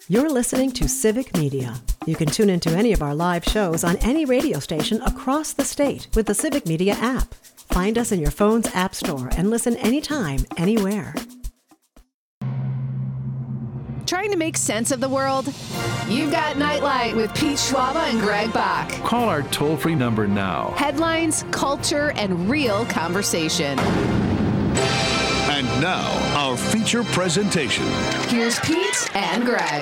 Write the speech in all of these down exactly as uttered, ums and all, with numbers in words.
You're listening to Civic Media. You can tune into any of our live shows on any radio station across the state with the Civic Media app. Find us in your phone's app store and listen anytime, anywhere. Trying to make sense of the world? You've got Nightlight with Pete Schwaba and Greg Bach. Call our toll-free number now. Headlines, culture, and real conversation. And now, our feature presentation. Here's Pete and Greg.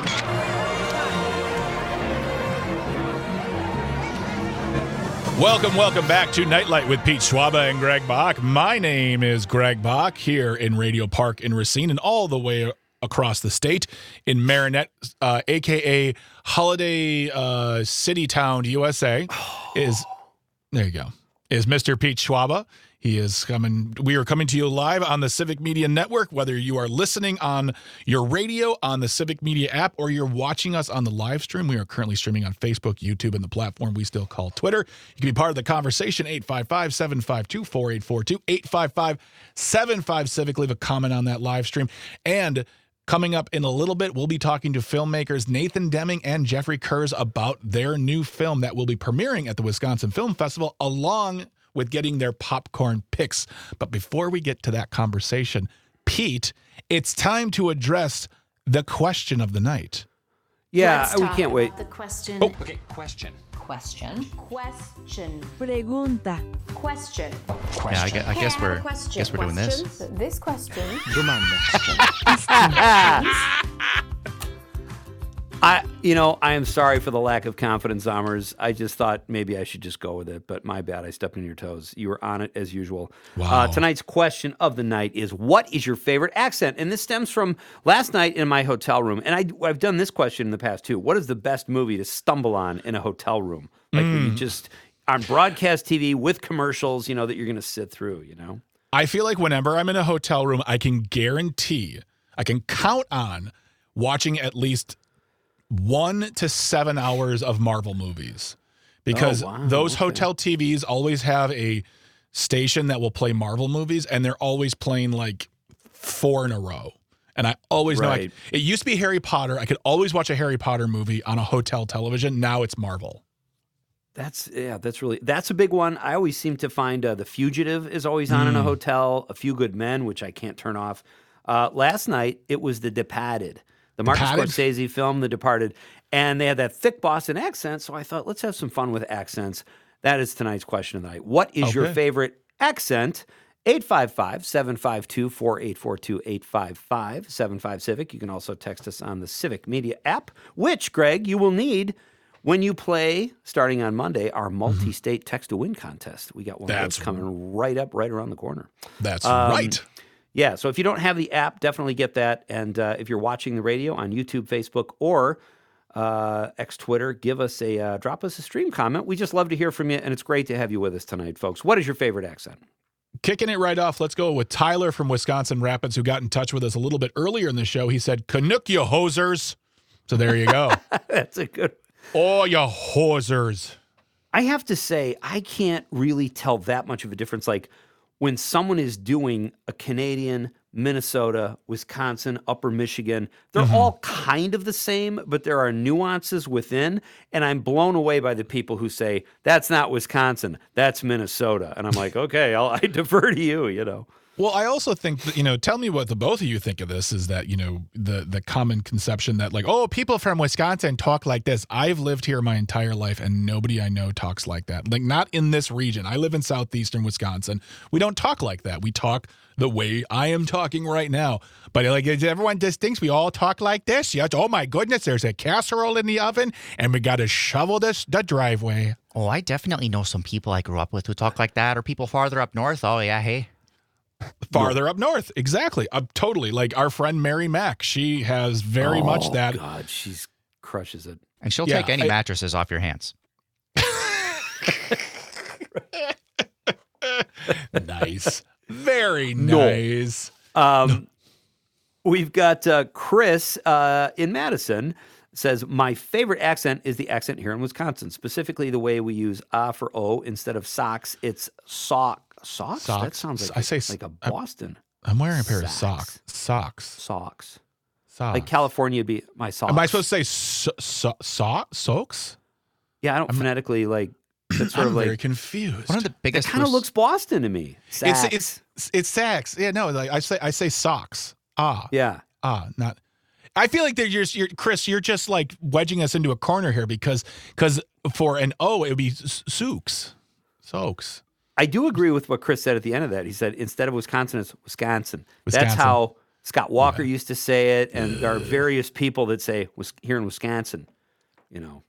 Welcome, welcome back to Nightlight with Pete Schwaba and Greg Bach. My name is Greg Bach here in Radio Park in Racine and all the way across the state in Marinette, uh, a k a. Holiday uh, City Town, U S A, is, there you go, is Mister Pete Schwaba. He is coming, we are coming to you live on the Civic Media Network, whether you are listening on your radio, on the Civic Media app, or you're watching us on the live stream. We are currently streaming on Facebook, YouTube, and the platform we still call Twitter. You can be part of the conversation, eight five five, seven five two, four eight four two, eight five five, seven five, Civic. Leave a comment on that live stream. And coming up in a little bit, we'll be talking to filmmakers Nathan Deming and Jeffrey Kurz about their new film that will be premiering at the Wisconsin Film Festival, along with getting their popcorn picks. But before we get to that conversation, Pete, it's time to address the question of the night. Yeah, Let's we talk can't wait. about the question. Oh. Okay, question. Question. Question. Pregunta. Question. Yeah, I guess, I guess Hey, I have we're a question. guess we're doing this. Questions? This question. I, you know, I am sorry for the lack of confidence, Zommers. I just thought maybe I should just go with it, but my bad. I stepped on your toes. You were on it as usual. Wow. Uh, tonight's question of the night is, what is your favorite accent? And this stems from last night in my hotel room. And I, I've done this question in the past, too. What is the best movie to stumble on in a hotel room? Like Mm. when you just, on broadcast T V with commercials, you know, that you're going to sit through, you know? I feel like whenever I'm in a hotel room, I can guarantee, I can count on watching at least one to seven hours of Marvel movies, because Oh, wow. those Okay. hotel T Vs always have a station that will play Marvel movies, and they're always playing like four in a row. And I always know, I Right. could, it used to be Harry Potter. I could always watch a Harry Potter movie on a hotel television. Now it's Marvel. That's yeah, that's really that's a big one. I always seem to find uh, The Fugitive is always on in a hotel. A Few Good Men, which I can't turn off. Uh, last night it was The Departed, the Martin Departed? Scorsese film, The Departed, and they had that thick Boston accent. So I thought, let's have some fun with accents. That is tonight's question of the night. What is your Okay. favorite accent? eight five five, seven five two, four eight four two, eight five five, seven five Civic. You can also text us on the Civic Media app, which, Greg, you will need when you play, starting on Monday, our multi-state text-to-win contest. We got one That's of those coming right up, right around the corner. That's Um, right. Yeah, so if you don't have the app, definitely get that. And uh, if you're watching the radio on YouTube, Facebook, or uh, X Twitter, give us a uh, drop us a stream comment. We just love to hear from you, and it's great to have you with us tonight, folks. What is your favorite accent? Kicking it right off, let's go with Tyler from Wisconsin Rapids, who got in touch with us a little bit earlier in the show. He said, "Canuck, you hosers." So there you go. That's a good. Oh, you hosers. I have to say, I can't really tell that much of a difference. Like when someone is doing a Canadian, Minnesota, Wisconsin, Upper Michigan, they're Mm-hmm. all kind of the same, but there are nuances within. And I'm blown away by the people who say, that's not Wisconsin, that's Minnesota. And I'm like, okay, I'll, I defer to you, you know. Well, I also think that, you know, tell me what the both of you think of this is that, you know, the the common conception that like, oh, people from Wisconsin talk like this. I've lived here my entire life and nobody I know talks like that. Like not in this region. I live in southeastern Wisconsin. We don't talk like that. We talk the way I am talking right now. But like everyone just thinks we all talk like this. Yes. Oh my goodness, there's a casserole in the oven and we got to shovel this the driveway. Oh, I definitely know some people I grew up with who talk like that, or people farther up north. Oh yeah, hey. Farther up north, exactly. Uh, totally. Like our friend Mary Mack, she has very oh, much that. God, she's crushes it. And she'll Yeah, take any I- mattresses off your hands. Nice. Very No. nice. Um, we've got uh, Chris uh, in Madison says, my favorite accent is the accent here in Wisconsin, specifically the way we use ah for O instead of socks. It's sock. Socks? That Socks. sounds like, I say like a I'm- Boston. I'm wearing a pair of Socks. socks. Socks. Socks. Socks. Like California would be my socks. Am I supposed to say so, so, so, soaks? Yeah, I don't I'm- phonetically like. It's sort I'm of like very confused. One of the it biggest. kind of res- looks Boston to me. it's Sacks. it's it's sacks. Yeah, no, like I say I say socks. Ah, yeah. ah, not. I feel like they're just you're, Chris. You're just like wedging us into a corner here because because for an O it would be s- souks, soaks. I do agree with what Chris said at the end of that. He said instead of Wisconsin, it's Wisconsin. That's Wisconsin. how Scott Walker used to say it, and there are various people that say "Wis- here in Wisconsin. You know,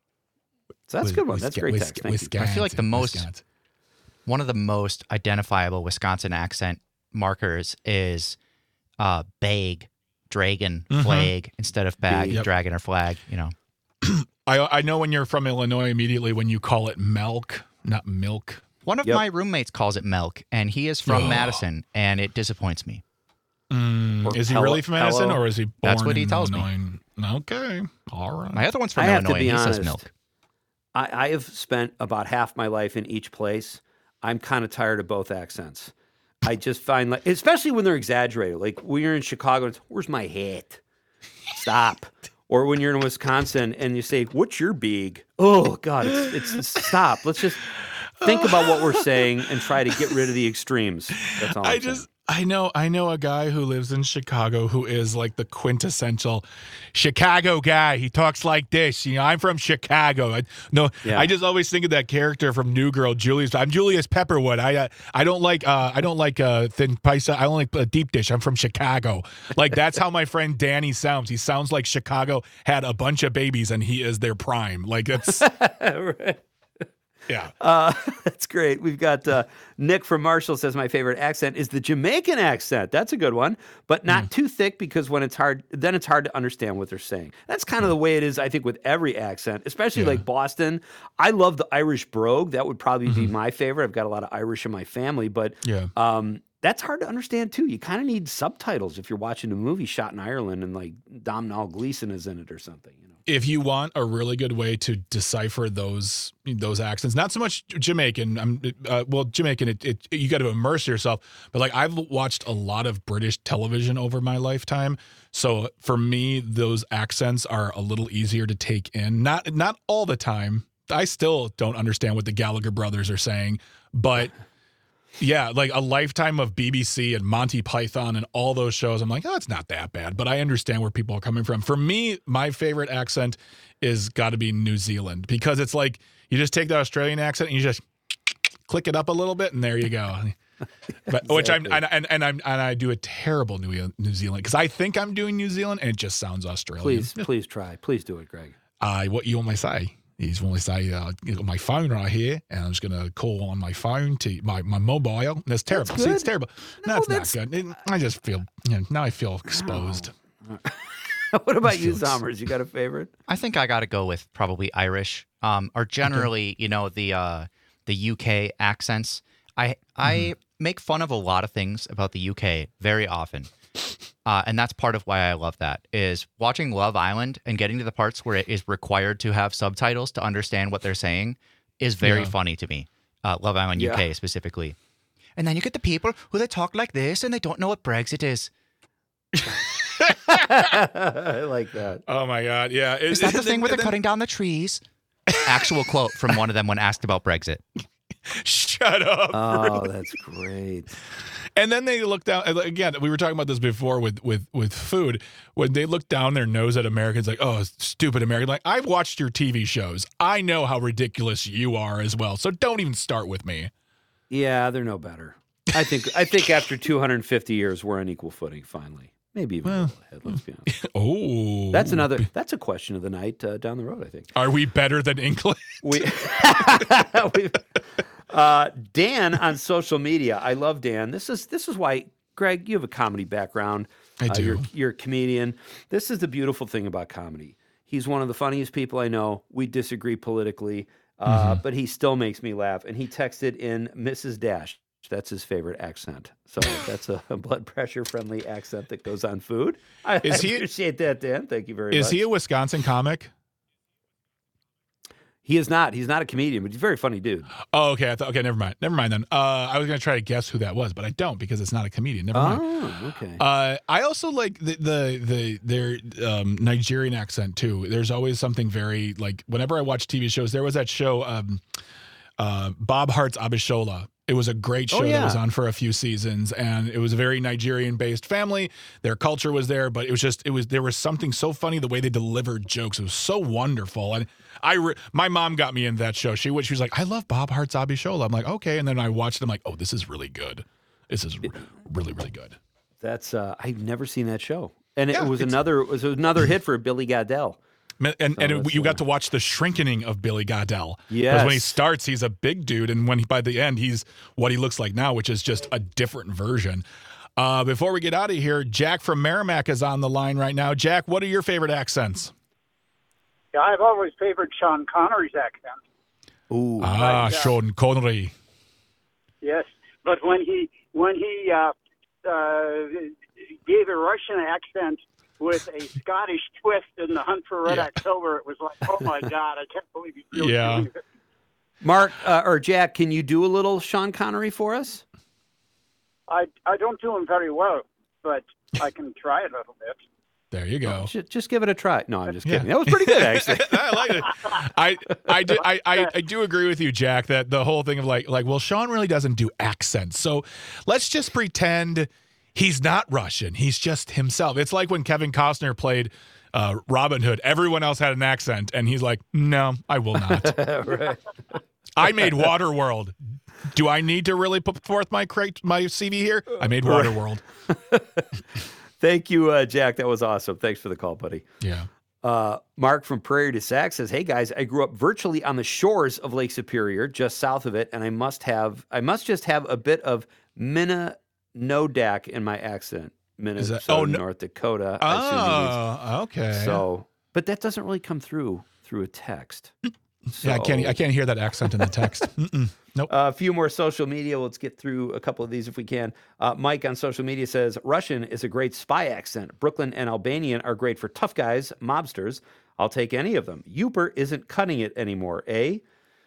so that's a good one. That's a great Wis- text. Thank you. I feel like the most- Wisconsin. One of the most identifiable Wisconsin accent markers is uh, bag, dragon, Mhm. flag instead of bag, Yep. dragon or flag. You know, I I know when you're from Illinois immediately when you call it milk, not milk. one of Yep. my roommates calls it milk, and he is from Oh. Madison, and it disappoints me. Mm, Or is he Hello- really from Madison, Hello? or is he born That's what he in tells me. Illinois? Okay, all right. My other one's from I have to Illinois. be and he says honest. milk. I, I have spent about half my life in each place. I'm kind of tired of both accents. I just find like, especially when they're exaggerated. Like when you're in Chicago, it's, where's my hat? Stop. Or when you're in Wisconsin and you say, "What's your big?" Oh God, it's, it's stop. Let's just think about what we're saying and try to get rid of the extremes. That's all I'm I saying. just I know I know a guy who lives in Chicago who is like the quintessential Chicago guy. He talks like this. You know, I'm from Chicago. I, no, Yeah. I just always think of that character from New Girl, Julius. I'm Julius Pepperwood. I uh, I don't like uh, I don't like uh, thin paisa. I don't like uh, deep dish. I'm from Chicago. Like that's how my friend Danny sounds. He sounds like Chicago had a bunch of babies and he is their prime. Like that's Right. yeah. Uh, that's great. We've got uh, Nick from Marshall says my favorite accent is the Jamaican accent. That's a good one, but not Mm. too thick because when it's hard, then it's hard to understand what they're saying. That's kind of the way it is, I think, with every accent, especially Yeah. like Boston. I love the Irish brogue. That would probably be Mhm. my favorite. I've got a lot of Irish in my family, but Yeah. um, that's hard to understand too. You kind of need subtitles if you're watching a movie shot in Ireland and like Domhnall Gleeson is in it or something. You know. If you want a really good way to decipher those those accents, not so much Jamaican, I'm uh, well Jamaican. It, it you got to immerse yourself. But like I've watched a lot of British television over my lifetime, so for me those accents are a little easier to take in. Not not all the time. I still don't understand what the Gallagher brothers are saying, but. Yeah, like a lifetime of B B C and Monty Python and all those shows. I'm like, oh, it's not that bad, but I understand where people are coming from. For me, my favorite accent is got to be New Zealand because it's like you just take the Australian accent and you just click it up a little bit and there you go. But, Which I'm and, and and I'm and I do a terrible New New Zealand because I think I'm doing New Zealand and it just sounds Australian. Please, please try. Please do it, Greg. Uh, what you want me to say? He's want to say, uh, you got my phone right here, and I'm just going to call on my phone to my, my mobile. That's terrible. That's See, it's good. terrible. No, No, it's that's- not good. It- I just feel, you know, now I feel exposed. What about you, Felix. Zommers? You got a favorite? I think I got to go with probably Irish, um, or generally, you know, the uh, the U K accents. I I make fun of a lot of things about the U K very often, uh, and that's part of why I love that. Is watching Love Island and getting to the parts where it is required to have subtitles to understand what they're saying is very Yeah. funny to me. Uh, Love Island Yeah. U K specifically, and then you get the people who they talk like this and they don't know what Brexit is. I like that. Oh my God. Yeah. Is that the thing where they're cutting down the trees? Actual quote from one of them when asked about Brexit. Shut up. Oh, that's great. And then they look down again. We were talking about this before with with with food. When they look down their nose at Americans, like, "Oh, stupid American!" Like, I've watched your T V shows. I know how ridiculous you are as well. So don't even start with me. Yeah, they're no better. I think. I think after two hundred fifty years, we're on equal footing. Finally, maybe even a little ahead. Let's be honest. Oh, That's another. That's a question of the night uh, down the road. I think. Are we better than England? We, we uh, Dan on social media. I love Dan. This is this is why, Greg, you have a comedy background. I Uh, do. you're, you're a comedian. This is the beautiful thing about comedy. He's one of the funniest people I know. We disagree politically, uh, Mm-hmm. but he still makes me laugh. And he texted in Missus Dash. That's his favorite accent. So that's a blood pressure friendly accent that goes on food. I, Is I he- appreciate that, Dan. Thank you very Is much. he a Wisconsin comic? He is not. He's not a comedian, but he's a very funny dude. Oh, okay. I thought. Okay, never mind. Never mind then. Uh, I was gonna try to guess who that was, but I don't because it's not a comedian. Never mind. Oh, okay. Uh, I also like the the, the their um, Nigerian accent too. There's always something very like whenever I watch T V shows. There was that show, um, uh, Bob Hart's Abishola. It was a great show Oh, yeah. that was on for a few seasons, and it was a very Nigerian-based family. Their culture was there, but it was just it was there was something so funny the way they delivered jokes. It was so wonderful, and I re- my mom got me into that show. She was she was like, I love Bob Hart's Abishola. I'm like, okay, and then I watched it. I'm like, oh, this is really good. This is re- really really good. That's uh, I've never seen that show, and it Yeah, was it's- another it was another hit for Billy Goddell. And and, So and it, that's, you got uh, to watch the shrinking of Billy Goddell. Because when he Yes. starts, he's a big dude, and when he, by the end, he's what he looks like now, which is just a different version. Uh, before we get out of here, Jack from Merrimack is on the line right now. Jack, what are your favorite accents? Yeah, I've always favored Sean Connery's accent. Ooh, Ah, Right, yeah. Sean Connery. Yes, but when he when he uh, uh, gave a Russian accent with a Scottish twist in The Hunt for Red Yeah. October, it was like, oh my God, I can't believe he's really Yeah. doing it. Mark uh, or Jack, can you do a little Sean Connery for us? I I don't do him very well, but I can try a little bit. There you go. Just, just give it a try. No, I'm just Yeah. kidding. That was pretty good, actually. I like it. I I do I, I I do agree with you, Jack, that the whole thing of like like well, Sean really doesn't do accents. So let's just pretend he's not Russian. He's just himself. It's like when Kevin Costner played uh, Robin Hood. Everyone else had an accent, and he's like, "No, I will not." Right. I made Waterworld. Do I need to really put forth my crate, my C V here? I made Waterworld. Thank you, uh, Jack. That was awesome. Thanks for the call, buddy. Yeah. Uh, Mark from Prairie du Sac says, "Hey guys, I grew up virtually on the shores of Lake Superior, just south of it, and I must have, I must just have a bit of Minnesota in my accent. Minnesota, oh, no- North Dakota. I assume he means. Oh, okay. So, but that doesn't really come through through a text. yeah, I can't. So- I can't hear that accent in the text. Mm-mm. Nope. Uh, a few more social media. Let's get through a couple of these if we can. Uh, Mike on social media says, Russian is a great spy accent. Brooklyn and Albanian are great for tough guys, mobsters. I'll take any of them. Uper isn't cutting it anymore, eh?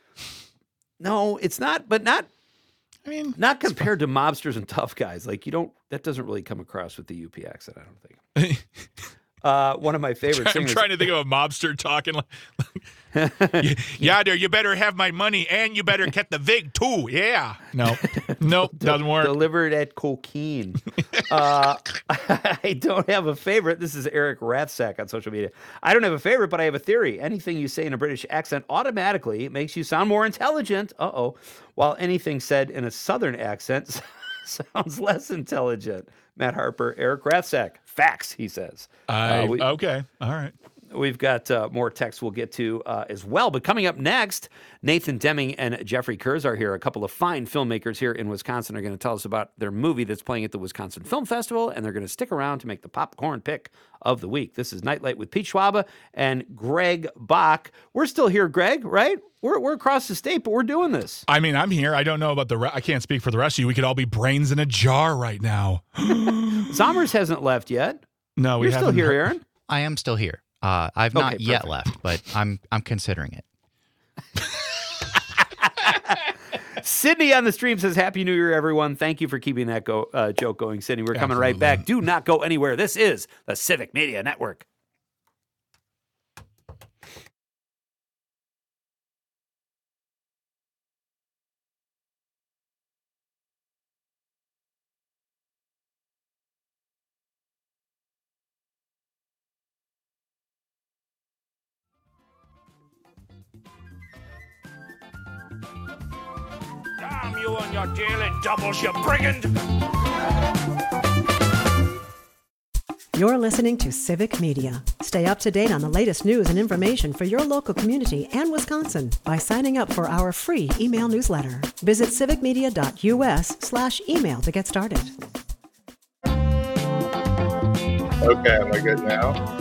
No, it's not, but not I mean, not compared to mobsters and tough guys. Like, you don't, that doesn't really come across with the U P accent, I don't think. Uh, one of my favorite I'm singers. trying to think of a mobster talking like, like yeah, there, you better have my money and you better get the vig too. Yeah. No, nope, doesn't work. Delivered at cocaine. uh, I don't have a favorite. This is Eric Rathsack on social media. I don't have a favorite, but I have a theory. Anything you say in a British accent automatically makes you sound more intelligent. Uh-oh. While anything said in a Southern accent sounds less intelligent. Matt Harper, Eric Rathsack. Facts, he says. I, Uh, we- okay. All right. We've got uh, more texts we'll get to uh, as well. But coming up next, Nathan Deming and Jeffrey Kurz are here. A couple of fine filmmakers here in Wisconsin are going to tell us about their movie that's playing at the Wisconsin Film Festival, and they're going to stick around to make the popcorn pick of the week. This is Nightlight with Pete Schwaba and Greg Bach. We're still here, Greg, right? We're, we're across the state, but we're doing this. I mean, I'm here. I don't know about the. Re- I can't speak for the rest of you. We could all be brains in a jar right now. Zommers hasn't left yet. No, we You're still haven't here, heard- Aaron. I am still here. Uh, I've not Okay, yet perfect. left, but I'm I'm considering it. Sydney on the stream says, Happy New Year, everyone. Thank you for keeping that go, uh, joke going, Sydney. We're coming right Absolutely. back. Do not go anywhere. This is the Civic Media Network. Damn you and your daily doubles, you brigand! You're listening to Civic Media. Stay up to date on the latest news and information for your local community and Wisconsin by signing up for our free email newsletter. Visit civicmedia.us slash email to get started. Okay, am I good now?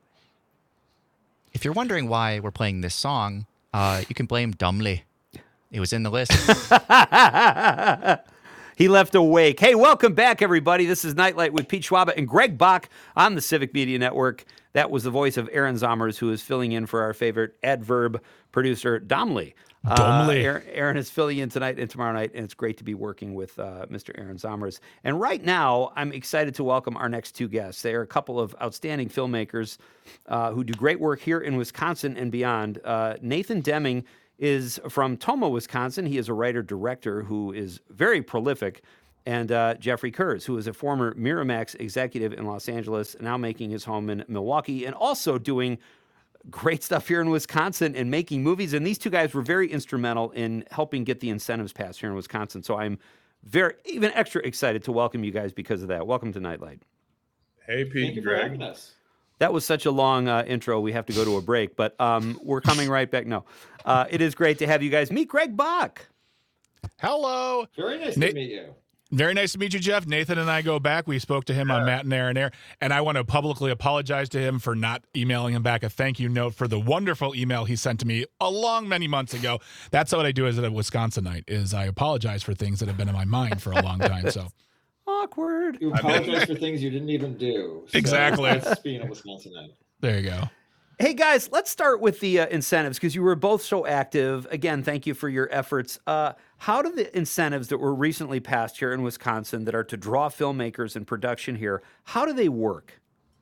If you're wondering why we're playing this song, uh, you can blame Dumley. It was in the list. He left a wake. Hey, welcome back, everybody. This is Nightlight with Pete Schwaba and Greg Bach on the Civic Media Network. That was the voice of Aaron Zommers, who is filling in for our favorite adverb producer, Domley. Domley. Uh, Aaron, Aaron is filling in tonight and tomorrow night, and it's great to be working with uh, Mister Aaron Zommers. And right now, I'm excited to welcome our next two guests. They are a couple of outstanding filmmakers uh, who do great work here in Wisconsin and beyond. Uh, Nathan Deming is from Tomah, Wisconsin. He is a writer-director who is very prolific. And uh, Jeffrey Kurz, who is a former Miramax executive in Los Angeles, now making his home in Milwaukee, and also doing great stuff here in Wisconsin and making movies. And these two guys were very instrumental in helping get the incentives passed here in Wisconsin. So I'm very, even extra excited to welcome you guys because of that. Welcome to Nightlight. Hey, Pete Thank you and for Greg. having us. That was such a long uh, intro. We have to go to a break, but um, we're coming right back. No, uh, it is great to have you guys. Meet Greg Bach. Hello. Very nice Na- to meet you. Very nice to meet you, Jeff. Nathan and I go back. We spoke to him on Matt and Aaron Air, and I want to publicly apologize to him for not emailing him back a thank you note for the wonderful email he sent to me a long many months ago. That's what I do as a Wisconsinite, is I apologize for things that have been in my mind for a long time. So awkward. You apologize for things you didn't even do. So exactly. That's being a Wisconsinite. There you go. Hey, guys, let's start with the uh, incentives because you were both so active. Again, thank you for your efforts. Uh, how do the incentives that were recently passed here in Wisconsin that are to draw filmmakers and production here, how do they work?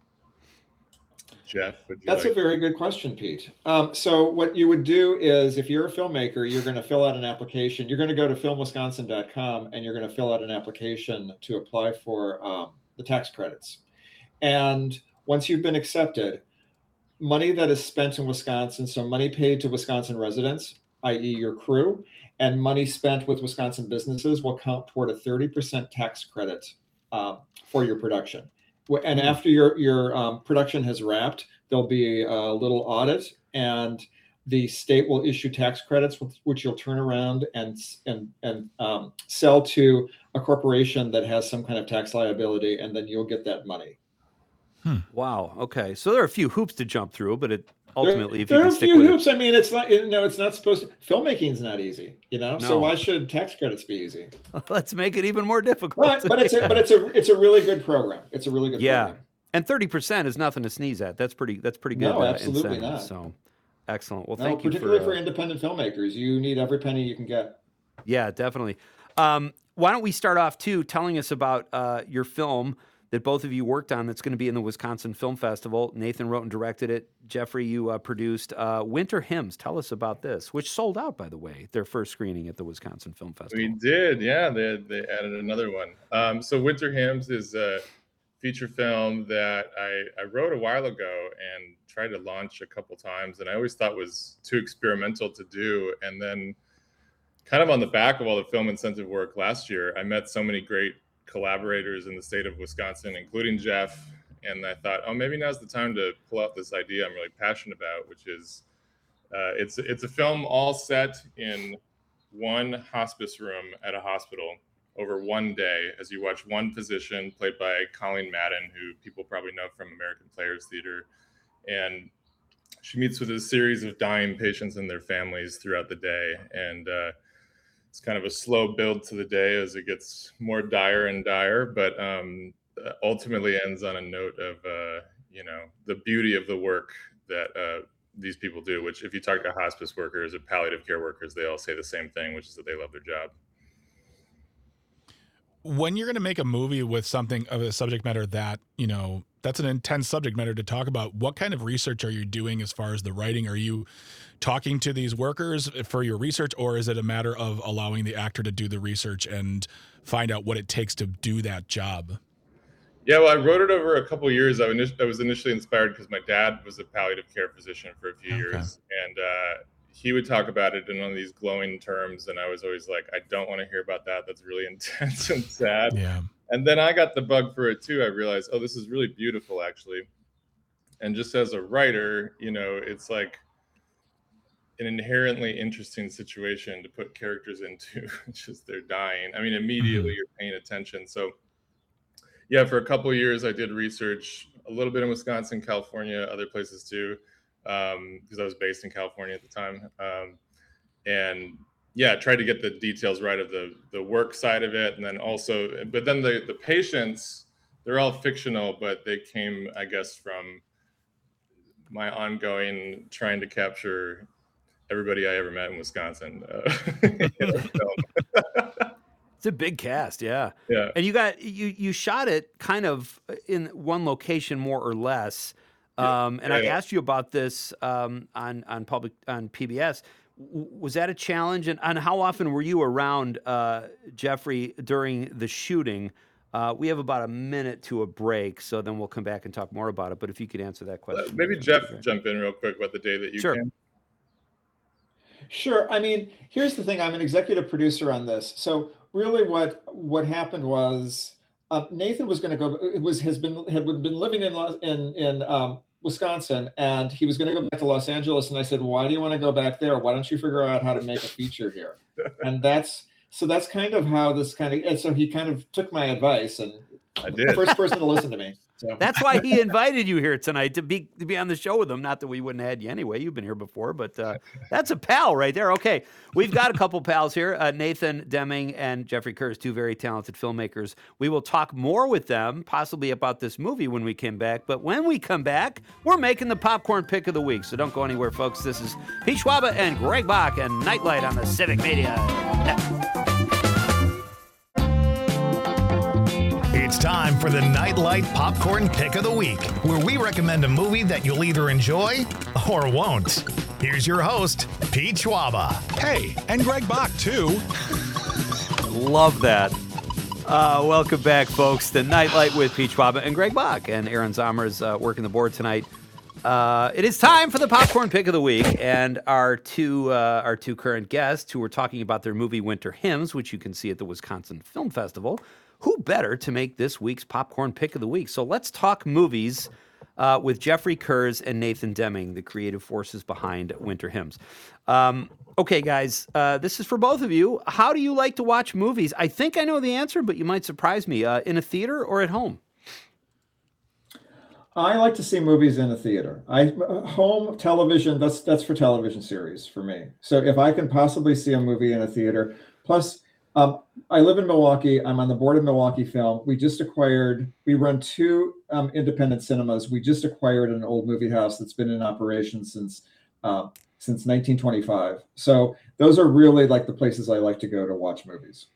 Jeff, would you That's like- a very good question, Pete. Um, so what you would do is if you're a filmmaker, you're going to fill out an application. You're going to go to film wisconsin dot com and you're going to fill out an application to apply for um, the tax credits. And once you've been accepted, money that is spent in Wisconsin, so money paid to Wisconsin residents, that is your crew, and money spent with Wisconsin businesses will count toward a thirty percent tax credit uh, for your production. And after your, your um, production has wrapped, there'll be a little audit and the state will issue tax credits, which you'll turn around and, and, and um, sell to a corporation that has some kind of tax liability, and then you'll get that money. Hmm. Wow. Okay. So there are a few hoops to jump through, but it ultimately, if you there can are a stick few with hoops. I mean, it's not, you know, it's not supposed to, filmmaking's not easy, you know, No. so why should tax credits be easy? it, let's make it even more difficult. But, but it's a, but it's a, it's a really good program. It's a really good yeah. program. And thirty percent is nothing to sneeze at. That's pretty, that's pretty good. No, uh, absolutely incentive. not. So excellent. Well, No, thank you particularly for, for, uh, independent filmmakers. You need every penny you can get. yeah, definitely. Um, why don't we start off too, telling us about uh, your film that both of you worked on that's going to be in the Wisconsin Film Festival. Nathan wrote and directed it. Jeffrey, you uh, produced uh, Winter Hymns. Tell us about this, which sold out, by the way, their first screening at the Wisconsin Film Festival. We did, yeah. They, they added another one. Um, so Winter Hymns is a feature film that I, I wrote a while ago and tried to launch a couple times, and I always thought was too experimental to do. And then kind of on the back of all the film incentive work last year, I met so many great collaborators in the state of Wisconsin, including Jeff. And I thought, oh, maybe now's the time to pull out this idea I'm really passionate about, which is uh, it's it's a film all set in one hospice room at a hospital over one day as you watch one physician played by Colleen Madden, who people probably know from American Players Theater. And she meets with a series of dying patients and their families throughout the day. And uh, it's kind of a slow build to the day as it gets more dire and dire, but um, ultimately ends on a note of, uh, you know, the beauty of the work that uh, these people do, which if you talk to hospice workers or palliative care workers, they all say the same thing, which is that they love their job. When you're going to make a movie with something of a subject matter that, you know, that's an intense subject matter to talk about, what kind of research are you doing as far as the writing? Are you talking to these workers for your research, or is it a matter of allowing the actor to do the research and find out what it takes to do that job? Yeah, well, I wrote it over a couple of years. I, init- I was initially inspired because my dad was a palliative care physician for a few Okay. years, and uh, he would talk about it in one of these glowing terms, and I was always like, I don't want to hear about that. That's really intense and sad. Yeah. And then I got the bug for it too. I realized, oh, this is really beautiful, actually. And just as a writer, you know, it's like an inherently interesting situation to put characters into, just they're dying. I mean, immediately Mhm. you're paying attention. So yeah, for a couple of years, I did research a little bit in Wisconsin, California, other places too, um, because I was based in California at the time. Um, and yeah, tried to get the details right of the the work side of it, and then also, but then the the patients, they're all fictional, but they came, I guess, from my ongoing trying to capture everybody I ever met in Wisconsin. Uh, in a film. It's a big cast, yeah. Yeah. And you got you you shot it kind of in one location more or less. Um, and Yeah, I yeah. asked you about this um, on on public on P B S. W- Was that a challenge? And, and how often were you around uh, Jeffrey during the shooting? Uh, we have about a minute to a break, so then we'll come back and talk more about it. But if you could answer that Uh, question, maybe Jeff jump in real quick about the day that you Sure. came. Sure. I mean, here's the thing. I'm an executive producer on this. So really what what happened was uh, Nathan was going to go, it was, has been, had been living in, Los- in, in um, Wisconsin, and he was going to go back to Los Angeles. And I said, why do you want to go back there? Why don't you figure out how to make a feature here? And that's, so that's kind of how this kind of, and so he kind of took my advice, and I did. first person to listen to me. So. That's why he invited you here tonight to be to be on the show with him. Not that we wouldn't have had you anyway. You've been here before, but uh, that's a pal right there. Okay, we've got a couple pals here, uh, Nathan Deming and Jeffrey Kurz, two very talented filmmakers. We will talk more with them, possibly about this movie when we come back. But when we come back, we're making the popcorn pick of the week. So don't go anywhere, folks. This is Pete Schwaba and Greg Bach and Nightlight on the Civic Media Network. It's time for the Nightlight Popcorn Pick of the Week, where we recommend a movie that you'll either enjoy or won't. Here's your host, Pete Schwaba. Hey, and Greg Bach, too. Love that. Uh, welcome back, folks, to Nightlight with Pete Schwaba and Greg Bach. And Aaron Zomer is uh, working the board tonight. Uh, it is time for the popcorn pick of the week, and our two uh, our two current guests who were talking about their movie Winter Hymns, which you can see at the Wisconsin Film Festival. Who better to make this week's popcorn pick of the week? So let's talk movies uh, with Jeffrey Kurz and Nathan Deming, the creative forces behind Winter Hymns. Um, okay, guys, uh, this is for both of you. How do you like to watch movies? I think I know the answer, but you might surprise me. Uh, in a theater or at home? I like to see movies in a theater. I home television, that's that's for television series for me. So if I can possibly see a movie in a theater, plus um, I live in Milwaukee. I'm on the board of Milwaukee Film. We just acquired, we run two um, independent cinemas. We just acquired an old movie house that's been in operation since uh, since nineteen twenty-five. So those are really like the places I like to go to watch movies.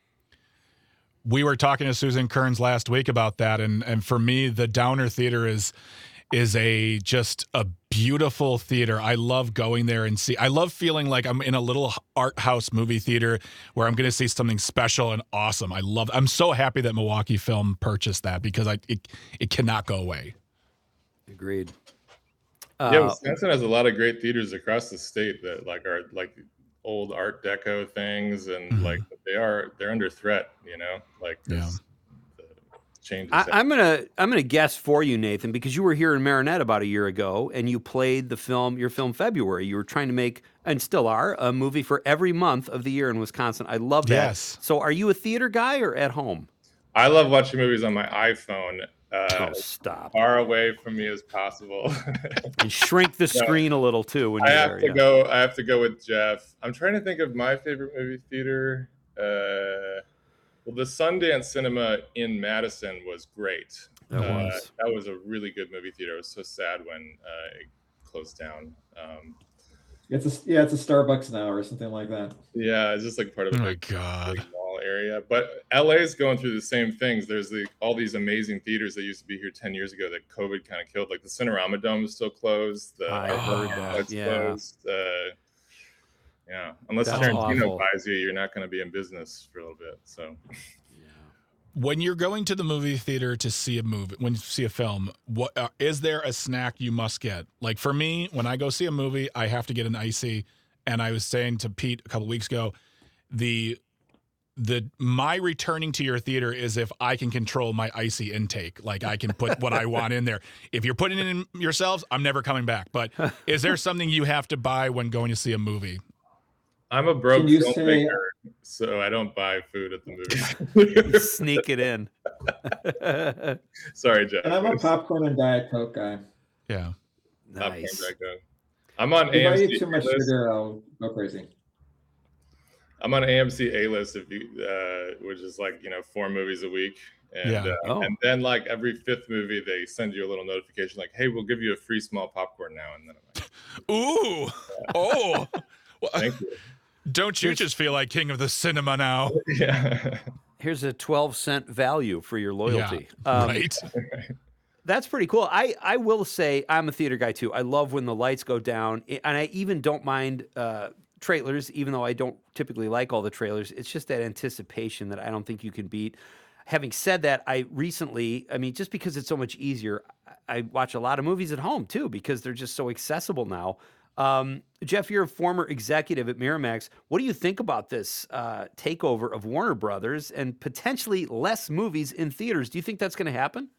We were talking to Susan Kearns last week about that, and and for me, the Downer Theater is is a just a beautiful theater. I love going there and see. I love feeling like I'm in a little art house movie theater where I'm going to see something special and awesome. I love. I'm so happy that Milwaukee Film purchased that because I it it cannot go away. Agreed. Uh, yeah, Wisconsin has a lot of great theaters across the state that like are like old Art Deco things, and mm-hmm. like they are they're under threat. You know, like yeah. Changes. I, I'm gonna I'm gonna guess for you, Nathan, because you were here in Marinette about a year ago, and you played the film your film February. You were trying to make, and still are, a movie for every month of the year in Wisconsin. I love that. Yes. So, are you a theater guy or at home? I love watching movies on my iPhone. Uh, oh, stop! Far away from me as possible. And shrink the screen a little too. When I you're have there, to yeah. go. I have to go with Jeff. I'm trying to think of my favorite movie theater. Uh, Well, the Sundance Cinema in Madison was great. That uh, was. That was a really good movie theater. I was so sad when uh, it closed down. Um, it's a yeah, it's a Starbucks now or something like that. Yeah, it's just like part of oh a my big, God. big mall area. But L A is going through the same things. There's the, all these amazing theaters that used to be here ten years ago that COVID kind of killed. Like the Cinerama Dome is still closed. The I heard that. It's Yeah. closed. Uh, yeah, unless That's Tarantino awful. buys you, you're not going to be in business for a little bit. So. When you're going to the movie theater to see a movie, when you see a film, what uh, is there a snack you must get? Like for me, when I go see a movie, I have to get an icy. And I was saying to Pete a couple weeks ago, the the my returning to your theater is if I can control my icy intake. Like I can put what I want in there. If you're putting it in yourselves, I'm never coming back. But is there something you have to buy when going to see a movie? I'm a broke Can you filmmaker, say- so I don't buy food at the movies. Sneak it in. Sorry, Jeff. And I'm a popcorn and Diet Coke guy. Yeah. Nice. I'm on If I A M C. eat too much list. sugar, I'll go crazy. I'm on A M C A List, if you, uh, which is like you know four movies a week, and Yeah. uh, Oh. and then like every fifth movie they send you a little notification like, hey, we'll give you a free small popcorn now and then. I'm like, Ooh, oh, well, thank you. don't you just feel like king of the cinema now? Yeah. Here's a twelve cent value for your loyalty. Yeah, Um, right. That's pretty cool. I, I will say I'm a theater guy too. I love when the lights go down, and I even don't mind uh, trailers, even though I don't typically like all the trailers. It's just that anticipation that I don't think you can beat. Having said that, I recently, I mean, just because it's so much easier, I I watch a lot of movies at home too because they're just so accessible now. Um, Jeff, you're a former executive at Miramax. What do you think about this uh, takeover of Warner Brothers and potentially less movies in theaters? Do you think that's going to happen?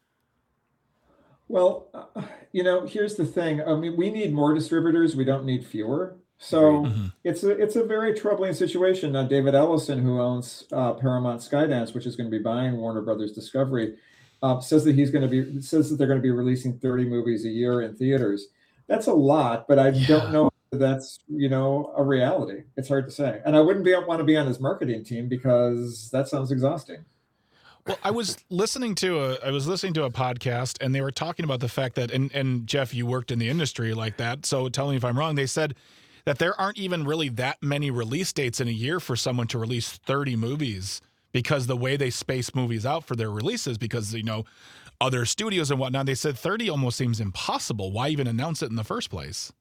Well, uh, you know, here's the thing. I mean, we need more distributors. We don't need fewer. So Mm-hmm. it's a it's a very troubling situation. Now, David Ellison, who owns uh, Paramount Skydance, which is going to be buying Warner Brothers Discovery, uh, says that he's going to be says that they're going to be releasing thirty movies a year in theaters. That's a lot, but I Yeah. don't know if that's you know a reality. It's hard to say, and I wouldn't be want to be on his marketing team because that sounds exhausting. Well, I was listening to a I was listening to a podcast, and they were talking about the fact that, and and Jeff, you worked in the industry like that, so tell me if I'm wrong. They said that there aren't even really that many release dates in a year for someone to release thirty movies because the way they space movies out for their releases, because you know other studios and whatnot. They said thirty almost seems impossible. Why even announce it in the first place?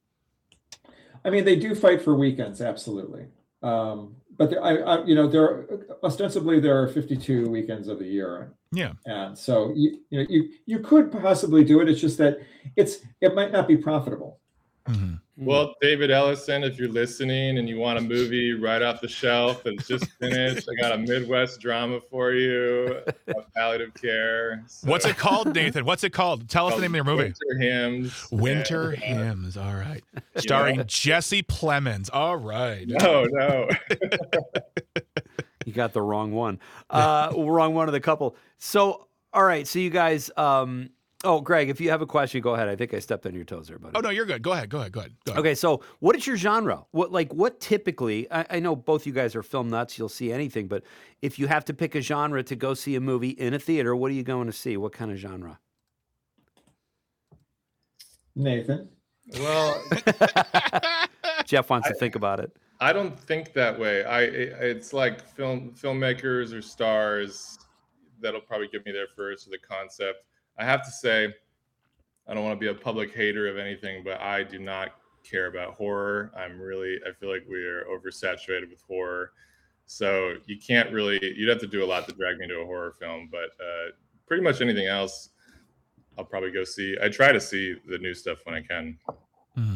I mean, they do fight for weekends, absolutely. Um, but there, I, I, you know, there are, ostensibly there are fifty-two weekends of the year, Yeah. and so you, you know, you you could possibly do it. It's just that it's it might not be profitable. Mm-hmm. Well, David Ellison, if you're listening and you want a movie right off the shelf that's just finished, I got a Midwest drama for you, a palliative care. So- What's it called, Nathan? What's it called? Tell us the name of your movie. Winter Hymns. Winter And, uh, Hymns. All right. Starring know. Jesse Plemons. All right. No, no. You got the wrong one. Uh, wrong one of the couple. So, all right. So you guys, um, oh, Greg, if you have a question, go ahead. I think I stepped on your toes there, buddy. Oh, no, you're good. Go ahead. Go ahead. Go ahead. Go ahead. Okay. So what is your genre? What, like what typically, I, I know both you guys are film nuts. You'll see anything, but if you have to pick a genre to go see a movie in a theater, what are you going to see? What kind of genre? Nathan, Well, Jeff wants to I- think about it. I don't think that way. I it- it's like film filmmakers or stars that'll probably get me there first with the concept. I have to say, I don't want to be a public hater of anything, but I do not care about horror. I'm really I feel like we are oversaturated with horror. So you can't really you'd have to do a lot to drag me to a horror film, but uh, pretty much anything else I'll probably go see. I try to see the new stuff when I can. Mm-hmm.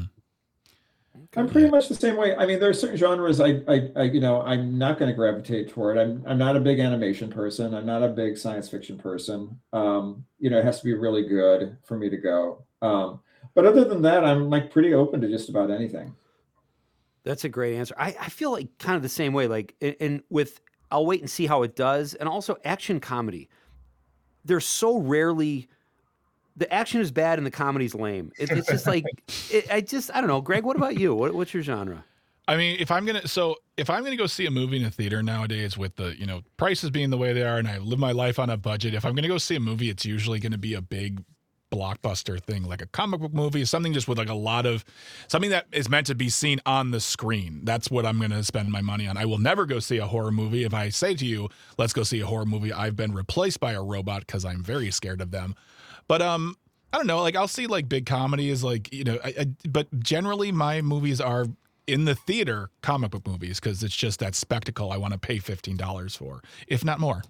I'm pretty much the same way. I mean, there are certain genres I, I, I you know, I'm not going to gravitate toward. I'm, I'm not a big animation person. I'm not a big science fiction person. Um, you know, it has to be really good for me to go. Um, but other than that, I'm like pretty open to just about anything. That's a great answer. I, I feel like kind of the same way. Like, and, and with, I'll wait and see how it does. And also action comedy. They're so rarely, the action is bad and the comedy's lame. It, it's just like, it, I just, I don't know. Greg, what about you? What, what's your genre? I mean, if I'm gonna, so if I'm gonna go see a movie in a theater nowadays, with the you know prices being the way they are, and I live my life on a budget, if I'm gonna go see a movie, it's usually gonna be a big blockbuster thing, like a comic book movie, something just with like a lot of something that is meant to be seen on the screen. That's what I'm gonna spend my money on. I will never go see a horror movie. If I say to you, let's go see a horror movie, I've been replaced by a robot because I'm very scared of them. But um, I don't know. Like I'll see like big comedies, like you know. I, I, but generally, my movies are in the theater comic book movies because it's just that spectacle I want to pay fifteen dollars for, if not more.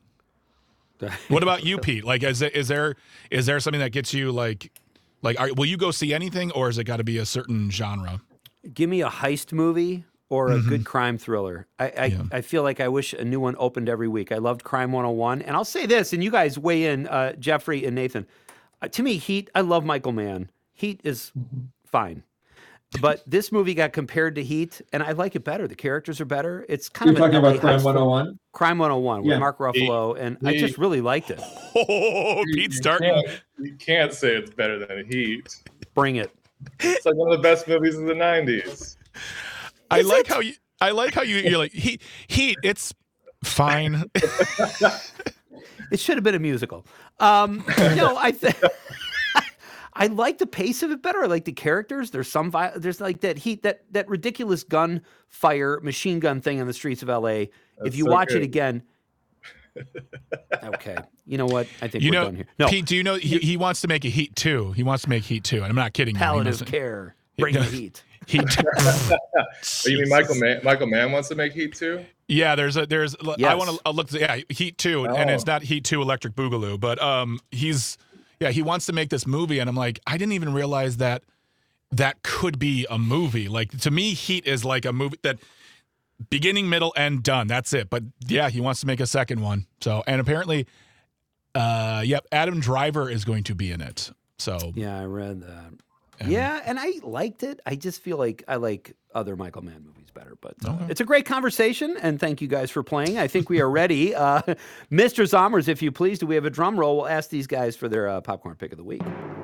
What about you, Pete? Like, is there, is there is there something that gets you like like? Are, will you go see anything, or has it got to be a certain genre? Give me a heist movie or a Mhm. good crime thriller. I I, Yeah. I feel like I wish a new one opened every week. I loved Crime one oh one, and I'll say this, and you guys weigh in, uh, Jeffrey and Nathan. Uh, to me, Heat. I love Michael Mann. Heat is fine. But this movie got compared to Heat, and I like it better. The characters are better. It's kind You're of talking an L A about Crime heist one oh film. one? Crime one oh one with Yeah. Mark Ruffalo, and I just really liked it. Oh, Pete's starting. You can't, you can't say it's better than Heat. Bring it. It's like one of the best movies of the nineties. I like how you I like how you you're like heat heat. It's fine. It should have been a musical. Um, no, I think I like the pace of it better. I like the characters. There's some vi- there's like that heat that that ridiculous gunfire machine gun thing on the streets of L A. That's if you so watch good. it again, okay. You know what? I think You we're know, done here. No, Pete, do you know he, he wants to make a Heat two? He wants to make Heat two, and I'm not kidding. you. He palliative wants to- care. Bring the heat. Heat. Oh, you mean Michael Mann? Michael Mann wants to make Heat too? Yeah, there's a there's I Yes. want to look yeah Heat two, and Oh. it's not Heat two Electric Boogaloo, but um he's yeah he wants to make this movie, and I'm like I didn't even realize that that could be a movie. Like to me, Heat is like a movie that beginning, middle, and done. That's it. But yeah, he wants to make a second one. So and apparently, uh, yep, Adam Driver is going to be in it. So Yeah, I read that. and- Yeah, and I liked it. I just feel like I like other Michael Mann movies better. But uh, Okay. it's a great conversation, and thank you guys for playing. I think we are ready. Uh, Mister Zommers, if you please, do we have a drum roll? We'll ask these guys for their uh, popcorn pick of the week.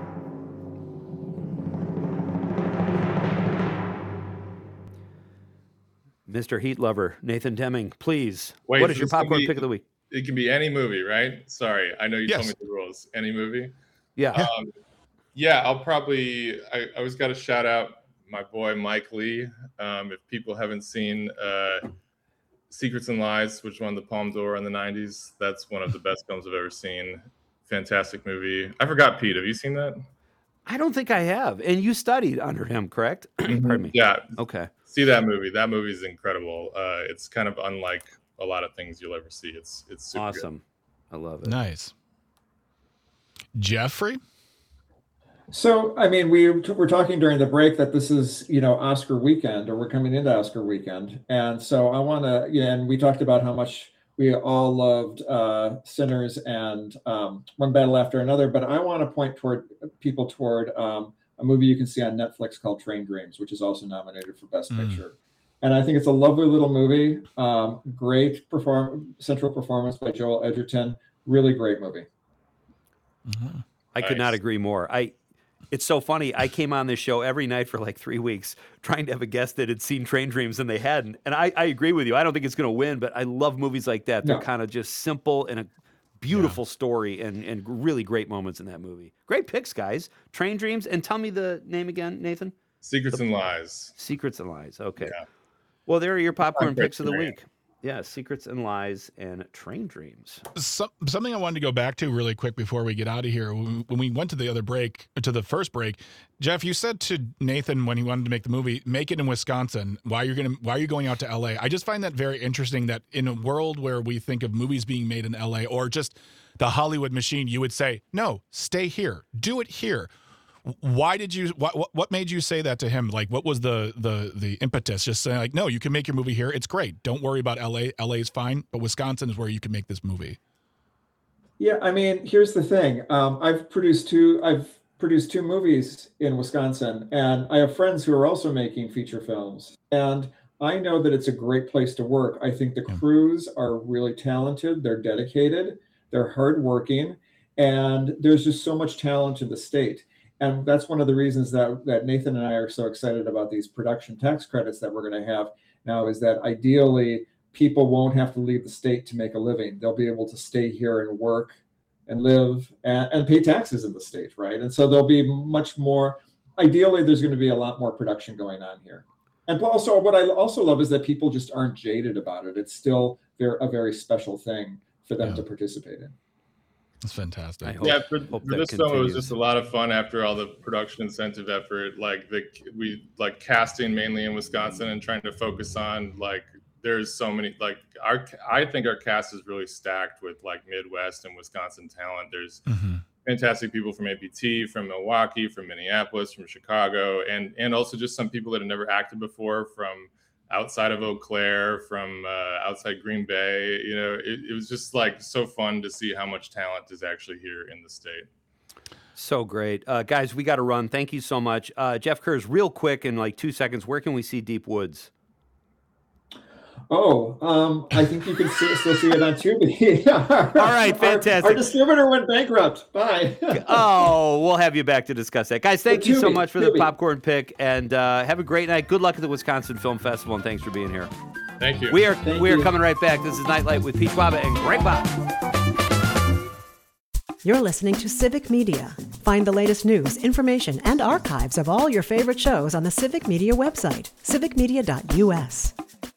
Mister Heat Lover, Nathan Deming, please. Wait, what is so your this can popcorn be- pick of the week? It can be any movie, right? Sorry, I know you told Yes. me the rules. Any movie. Yeah. Um, yeah, I'll probably. I I always got to shout out my boy Mike Lee. Um, if people haven't seen uh, Secrets and Lies, which won the Palme d'Or in the nineties, that's one of the best films I've ever seen. Fantastic movie. I forgot, Pete. Have you seen that? I don't think I have. And you studied under him, correct? Pardon me. Yeah. Okay. See that movie. That movie is incredible. Uh, it's kind of unlike a lot of things you'll ever see. It's it's super good. Awesome. I love it. nice. Jeffrey. So, I mean, we were talking during the break that this is, you know, Oscar weekend, or we're coming into Oscar weekend. And so I want to, yeah, and we talked about how much we all loved uh, Sinners and um, One Battle After Another, but I want to point toward people toward um, a movie you can see on Netflix called Train Dreams, which is also nominated for Best Mm. Picture. And I think it's a lovely little movie. Um, great perform central performance by Joel Edgerton. Really great movie. I could not Nice. agree more. I it's so funny. I came on this show every night for like three weeks trying to have a guest that had seen Train Dreams and they hadn't. And I, I agree with you. I don't think it's going to win, but I love movies like that. They're No. kind of just simple and a beautiful story and, and really great moments in that movie. Great picks, guys. Train Dreams. And tell me the name again, Nathan. Secrets and Lies. Secrets and Lies. Okay. Yeah. Well, there are your popcorn Great picks of the story. week. Yeah, Secrets and Lies and Train Dreams. Some, something I wanted to go back to really quick before we get out of here. When, when we went to the other break, to the first break, Jeff, you said to Nathan when he wanted to make the movie, make it in Wisconsin. Why are you going to? Why are you going out to L A? I just find that very interesting. That in a world where we think of movies being made in L A or just the Hollywood machine, you would say, no, stay here, do it here. Why did you? What, what what made you say that to him? Like, what was the the the impetus? Just saying, like, no, you can make your movie here. It's great. Don't worry about L A. L A is fine, but Wisconsin is where you can make this movie. Yeah, I mean, here's the thing. Um, I've produced two. I've produced two movies in Wisconsin, and I have friends who are also making feature films. And I know that it's a great place to work. I think the crews are really talented. They're dedicated. They're hardworking, and there's just so much talent in the state. And that's one of the reasons that, that Nathan and I are so excited about these production tax credits that we're going to have now, is that ideally people won't have to leave the state to make a living. They'll be able to stay here and work and live and, and pay taxes in the state, right? And so there'll be much more, ideally there's going to be a lot more production going on here. And also what I also love is that people just aren't jaded about it. It's still very, a very special thing for them Yeah. to participate in. That's fantastic. I hope, Yeah, for, hope for that this film, it was continues. just a lot of fun after all the production incentive effort. Like the we like casting mainly in Wisconsin and trying to focus on like there's so many like our I think our cast is really stacked with like Midwest and Wisconsin talent. There's Mm-hmm. fantastic people from A P T, from Milwaukee, from Minneapolis, from Chicago, and and also just some people that have never acted before from outside of Eau Claire, from uh, outside Green Bay. You know, it, it was just like so fun to see how much talent is actually here in the state. So great. Uh, guys, we got to run. Thank you so much. Uh, Jeff Kurz, real quick in like two seconds, where can we see Deep Woods? Oh, um, I think you can see, still see it on Tubi. All right, fantastic. Our, our distributor went bankrupt. Bye. Oh, we'll have you back to discuss that. Guys, thank you so Tubi, much for the Tubi. popcorn pick, and uh, have a great night. Good luck at the Wisconsin Film Festival, and thanks for being here. Thank you. We are Thank we are you. coming right back. This is Nightlight with Pete Schwaba and Greg Bach. You're listening to Civic Media. Find the latest news, information, and archives of all your favorite shows on the Civic Media website, civic media dot u s.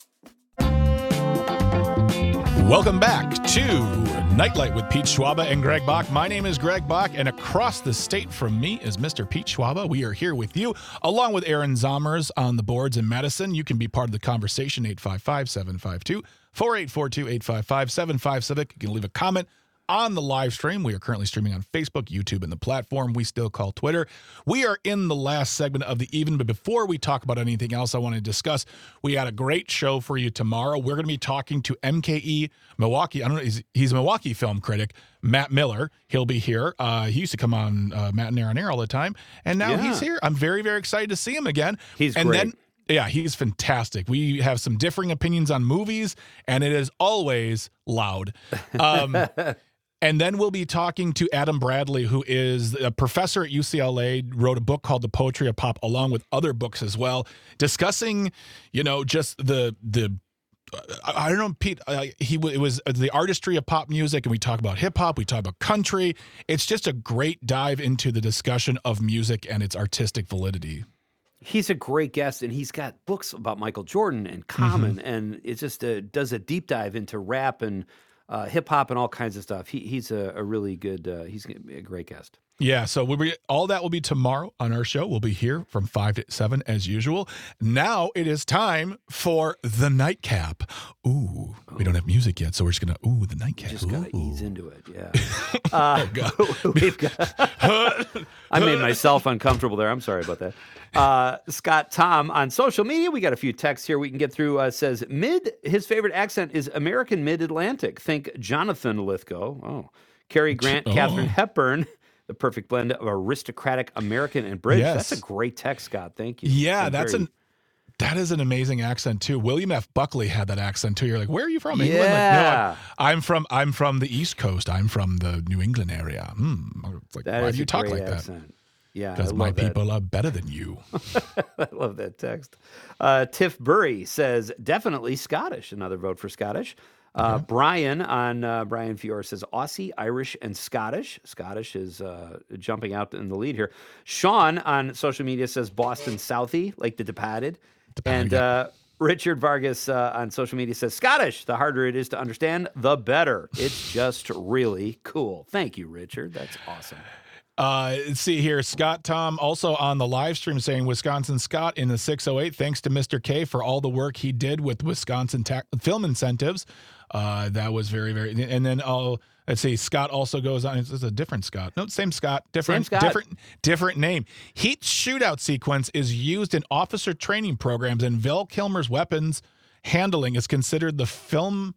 Welcome back to Nightlight with Pete Schwaba and Greg Bach. My name is Greg Bach, and across the state from me is Mister Pete Schwaba. We are here with you, along with Aaron Zommers on the boards in Madison. You can be part of the conversation, eight five five, seven five two, four eight four two, eight five five, seven five Civic. You can leave a comment on the live stream. We are currently streaming on Facebook, YouTube, and the platform we still call Twitter. We are in the last segment of the evening, but before we talk about anything else I want to discuss, we got a great show for you tomorrow. We're going to be talking to M K E Milwaukee. I don't know, he's, he's a Milwaukee film critic, Matt Miller. He'll be here. Uh, he used to come on uh, Matt and Air on Air all the time, and now Yeah. he's here. I'm very, very excited to see him again. He's and great. Then, yeah, he's fantastic. We have some differing opinions on movies, and it is always loud. Um, And then we'll be talking to Adam Bradley, who is a professor at U C L A, wrote a book called The Poetry of Pop, along with other books as well, discussing, you know, just the, the I don't know, Pete, uh, he it was the artistry of pop music, and we talk about hip hop, we talk about country. It's just a great dive into the discussion of music and its artistic validity. He's a great guest, and he's got books about Michael Jordan and Common, Mm-hmm. and it just uh, does a deep dive into rap and uh, hip hop and all kinds of stuff. He, he's a, a really good, uh, he's a great guest. Yeah, so we'll be, all that will be tomorrow on our show. We'll be here from five to seven as usual. Now it is time for the nightcap. Ooh, we don't have music yet, so we're just going to, ooh, the nightcap. Just got to Ooh. ease into it, yeah. Uh, Oh, God. we've got, I made myself uncomfortable there. I'm sorry about that. Uh, Scott Tom on social media. We got a few texts here we can get through. Uh, says mid. His favorite accent is American Mid-Atlantic. Think Jonathan Lithgow. Oh, Cary Grant, Oh. Katharine Hepburn. The perfect blend of aristocratic American and British. Yes. That's a great text, Scott. Thank you. Yeah, And that's very- an that is an amazing accent too. William F. Buckley had that accent too. You're like, where are you from? England? Like, no, Yeah. I'm, I'm from I'm from the East Coast. I'm from the New England area. Hmm. It's like, That why is do you a talk great like that? accent. Yeah, Because I my love that. people are better than you. I love that text. Uh, Tiff Burry says, definitely Scottish. Another vote for Scottish. Uh, Brian on uh, Brian Fiore says, Aussie, Irish, and Scottish. Scottish is uh, jumping out in the lead here. Sean on social media says Boston Southie, like the Departed. And uh, Richard Vargas uh, on social media says, Scottish. The harder it is to understand, the better. It's just really cool. Thank you, Richard. That's awesome. Uh, let's see here. Scott Tom also on the live stream saying Wisconsin Scott in the six oh eight. Thanks to Mister K for all the work he did with Wisconsin ta- film incentives. Uh, that was very, very. And then I'll let's see. Scott also goes on. It's a different Scott. No, same Scott. Different, Same Scott. different, different name. Heat shootout sequence is used in officer training programs, and Val Kilmer's weapons handling is considered the film.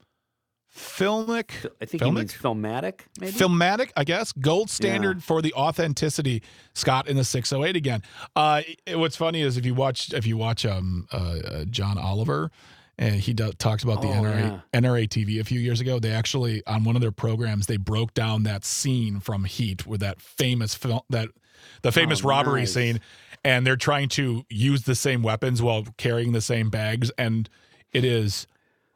Filmic, I think filmic? he means filmatic, maybe? Filmatic, I guess, gold standard Yeah. for the authenticity. Scott in the six oh eight again. Uh, it- what's funny is if you watch if you watch um uh, uh, John Oliver, and he do, talks about the Oh, N R A yeah. N R A T V a few years ago. They actually on one of their programs they broke down that scene from Heat with that famous film that the famous Oh, robbery nice. scene, and they're trying to use the same weapons while carrying the same bags, and it is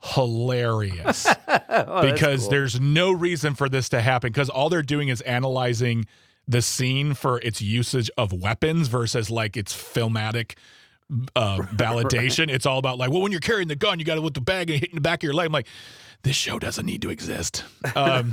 hilarious. Oh, that's because cool. there's no reason for this to happen because all they're doing is analyzing the scene for its usage of weapons versus like its filmatic uh, validation. It's all about like, well, when you're carrying the gun, you got to with the bag and hitting the back of your leg. I'm like, this show doesn't need to exist. Um,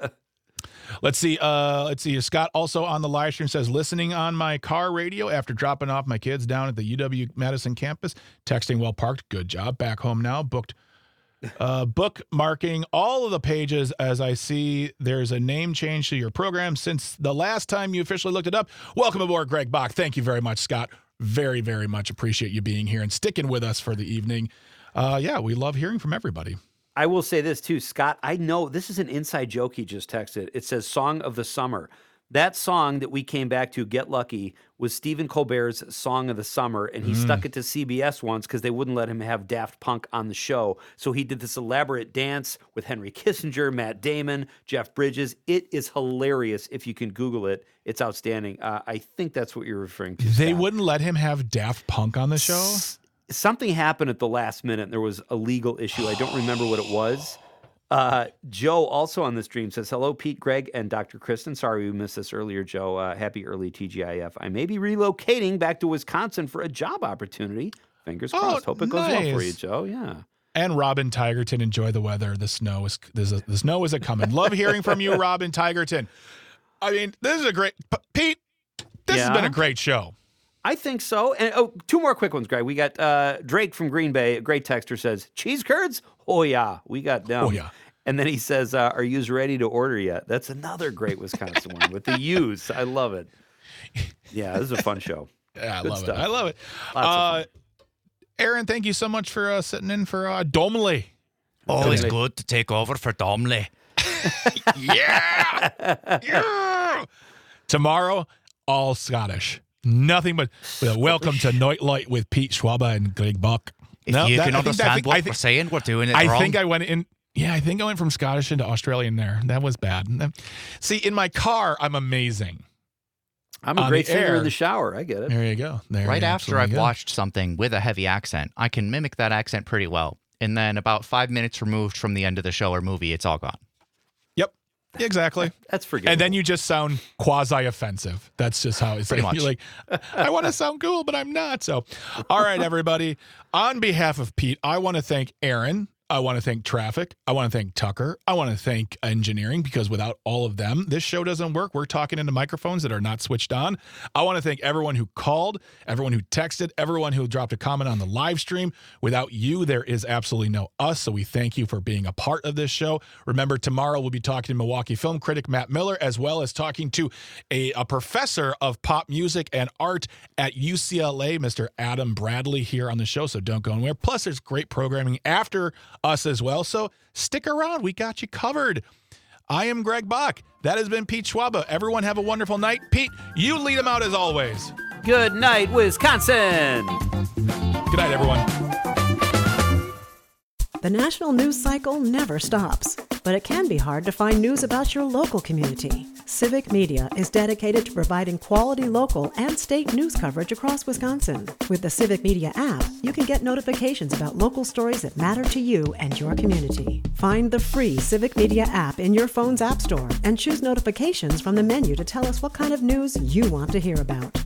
let's see. Uh, let's see. Scott also on the live stream says, listening on my car radio after dropping off my kids down at the U W Madison campus, texting while parked. Good job. Back home now. Booked. Uh, bookmarking all of the pages as I see there's a name change to your program since the last time you officially looked it up. Welcome aboard, Greg Bach. Thank you very much, Scott. Very, very much appreciate you being here and sticking with us for the evening. Uh, yeah, we love hearing from everybody. I will say this too, Scott. I know this is an inside joke he just texted. It says "Song of the Summer." That song that we came back to, Get Lucky, was Stephen Colbert's Song of the Summer, and he Mm. stuck it to C B S once because they wouldn't let him have Daft Punk on the show. So he did this elaborate dance with Henry Kissinger, Matt Damon, Jeff Bridges. It is hilarious if you can Google it. It's outstanding. Uh, I think that's what you're referring to. They Scott. wouldn't let him have Daft Punk on the show? S- Something happened at the last minute, and there was a legal issue. I don't remember what it was. Uh, Joe, also on the stream, says, hello, Pete, Greg, and Doctor Kristen. Sorry we missed this earlier, Joe. Uh, happy early T G I F. I may be relocating back to Wisconsin for a job opportunity. Fingers crossed. Hope it goes well for nice. you, Joe. Yeah. And Robin Tigerton, enjoy the weather. The snow is there's a, the snow is a coming. Love hearing from you, Robin Tigerton. I mean, this is a great P- Pete. This Yeah? has been a great show. I think so. And oh, two more quick ones, Greg. We got uh, Drake from Green Bay. A great texter says, cheese curds? Oh, yeah. We got them. Oh, yeah. And then he says, uh, are yous ready to order yet? That's another great Wisconsin one with the yous. I love it. Yeah, this is a fun show. Yeah, I Good love stuff. it. I love it. Lots of Uh, fun. Aaron, thank you so much for uh, sitting in for uh, Domley. Always good to take over for Domley. yeah! yeah! Tomorrow, all Scottish. Nothing but uh, welcome to Nightlight with Pete Schwaba and Greg Buck. If No, you that- can I think- understand I think- what I think- we're saying, we're doing it I wrong. think I went in. Yeah, I think I went from Scottish into Australian there. That was bad. See, in my car, I'm amazing. I'm a On great the singer air- in the shower. I get it. There you go. There right you after absolutely I've go. watched something with a heavy accent, I can mimic that accent pretty well. And then about five minutes removed from the end of the show or movie, it's all gone. Yep. Exactly. That's forgivable. And then you just sound quasi-offensive. That's just how it's Pretty like. You're much. like, I want to sound cool, but I'm not. So, all right, everybody. On behalf of Pete, I want to thank Aaron. I want to thank Traffic. I want to thank Tucker. I want to thank Engineering, because without all of them, this show doesn't work. We're talking into microphones that are not switched on. I want to thank everyone who called, everyone who texted, everyone who dropped a comment on the live stream. Without you, there is absolutely no us. So we thank you for being a part of this show. Remember, tomorrow we'll be talking to Milwaukee film critic Matt Miller, as well as talking to a, a professor of pop music and art at U C L A, Mister Adam Bradley, here on the show. So don't go anywhere. Plus, there's great programming after us as well. So stick around. We got you covered. I am Greg Bach. That has been Pete Schwaba. Everyone have a wonderful night. Pete, you lead them out as always. Good night, Wisconsin. Good night, everyone. The national news cycle never stops, but it can be hard to find news about your local community. Civic Media is dedicated to providing quality local and state news coverage across Wisconsin. With the Civic Media app, you can get notifications about local stories that matter to you and your community. Find the free Civic Media app in your phone's app store and choose notifications from the menu to tell us what kind of news you want to hear about.